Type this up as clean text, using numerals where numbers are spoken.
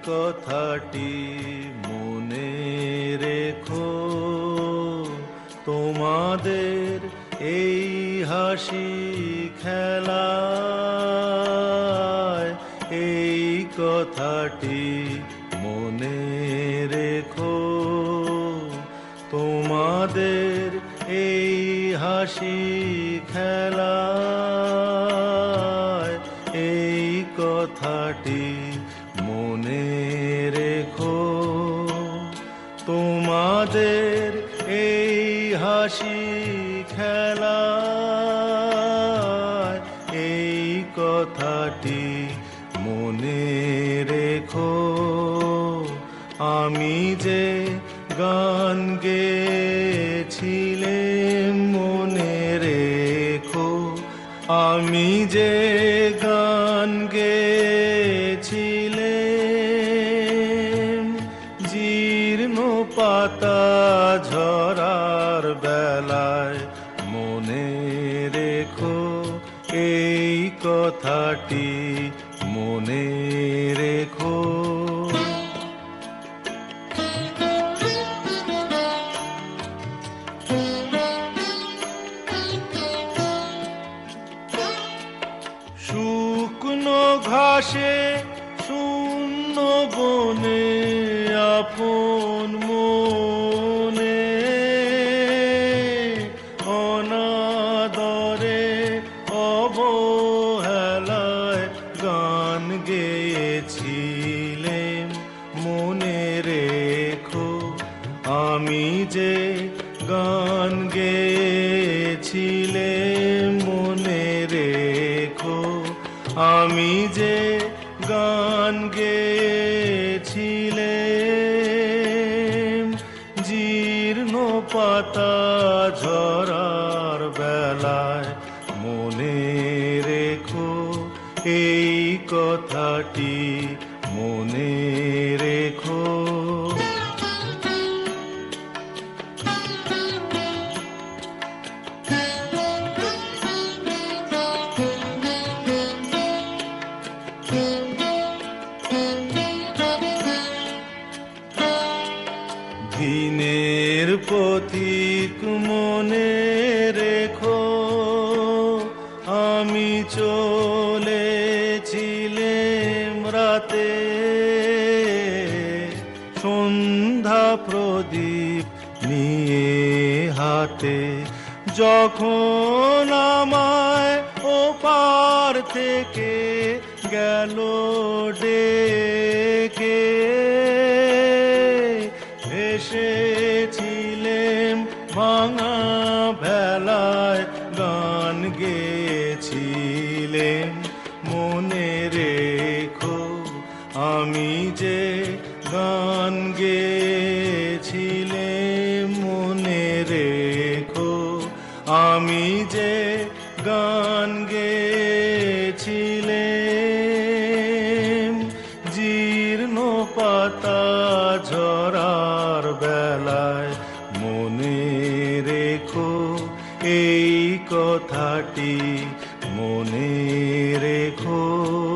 কথাটি মনে রেখো, তোমাদের এই হাসি খেলায় এই কথাটি মনে রেখো, তোমাদের এই হাসি খেলায় এই কথাটি মনে রেখো, তোমাদের এই হাসি খেলায় এই কথাটি মনে রেখো। আমি যে গান গেয়েছিলাম মনে রেখো, আমি যে গান গেয়েছিলাম জীর্ণ পাতা ঝরার বেলায় মনে রেখো, এই কথাটি মনে রেখো। শুকনো ঘাসে শূন্য বনে আপন মনে অনাদরে অবহেলায় গান গেয়েছিলাম মনে রেখো, আমি যে গান গেয়েছিলাম মনে রেখো, আমি যে গান গেয়েছিলাম জীর্ণ পাতা ঝরার বেলায় মনে রেখো, এই কথাটি মনে রেখো। দিনের পথিক মনে রেখো, আমি চলেছিলাম রাতে সন্ধ্যা প্রদীপ নিয়ে হাতে, যখন আমায় ওপার থেকে গেল ডেকে এসেছিলাম ভাঙা ভেলায় গান গেয়েছিলাম মনে রেখো, আমি যে গান গেয়েছিলাম মনে রেখো, আমি যে গান গেয়েছিলাম জীর্ণ পাতা ঝরার বেলায় মনে রেখো, এই কথাটি মনে রেখো।